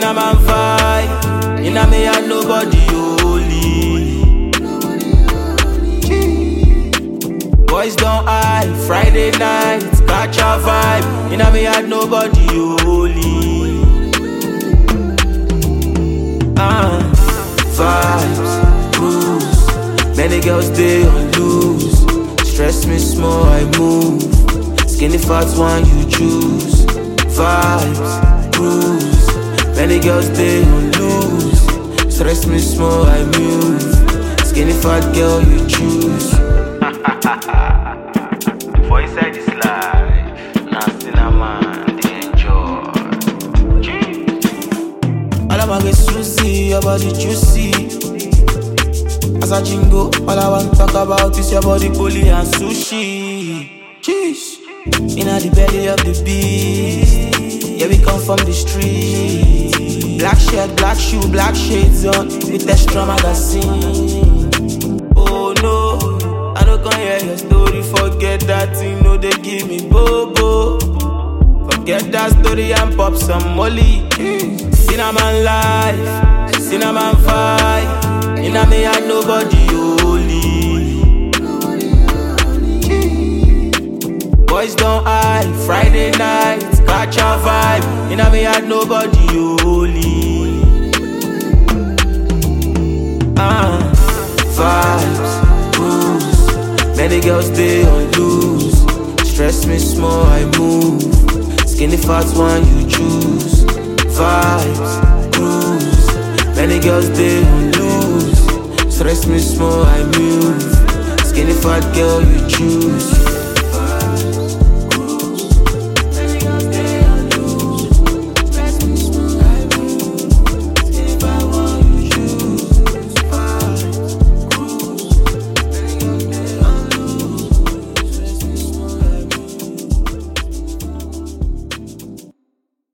a man vibe. In a me and nobody holy. Boys don't hide. Friday night, catch a vibe. In a me and nobody holy. Vibes, cruise. Many girls they on loose. Stress me small, I move. Skinny fats one you choose. Vibes, cruise. Many girls they on loose. Stress me small, I move. Skinny fat girl you choose. For inside this life, now still a man they enjoy. All I want is juicy, your body juicy. As a jingo, all I want to talk about is your body, bully and sushi. Cheese. Inna the belly of the beast. Yeah, we come from the street. Black shirt, black shoe, black shades on with extra magazine. Oh no, I don't come hear your story. Forget that thing, no they give me bobo. Forget that story and pop some molly. Cinnamon life, cinnamon vibe. Inna me and nobody holy. Boys don't hide. Friday night, catch a vibe. Inna me and nobody holy. Vibes, cruise. Many girls they on loose. Stress me small, I move. Skinny fats one you choose. Vibes, cruise. Many girls they on loose. Stress me small, I move. Skinny fat girl you choose.